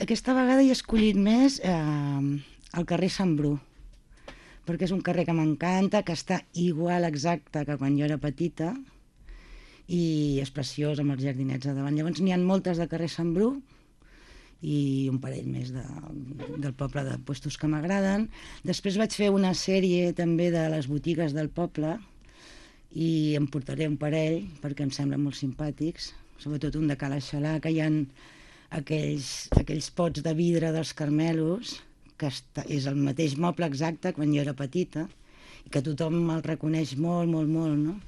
Aquesta vegada he escollit més el carrer Sant Bru, perquè és un carrer que m'encanta, que està igual exacte que quan jo era petita, i és preciós amb els jardinets a davant. Llavors n'hi ha moltes de carrer Sant Bru i un parell més del poble de puestos que m'agraden. Després vaig fer una sèrie també de les botigues del poble i em portaré un parell perquè em semblen molt simpàtics, sobretot un de Cala Xalà, que hi ha aquells pots de vidre dels Carmelos, que és el mateix moble exacte quan jo era petita i que tothom el reconeix molt, molt, molt, no?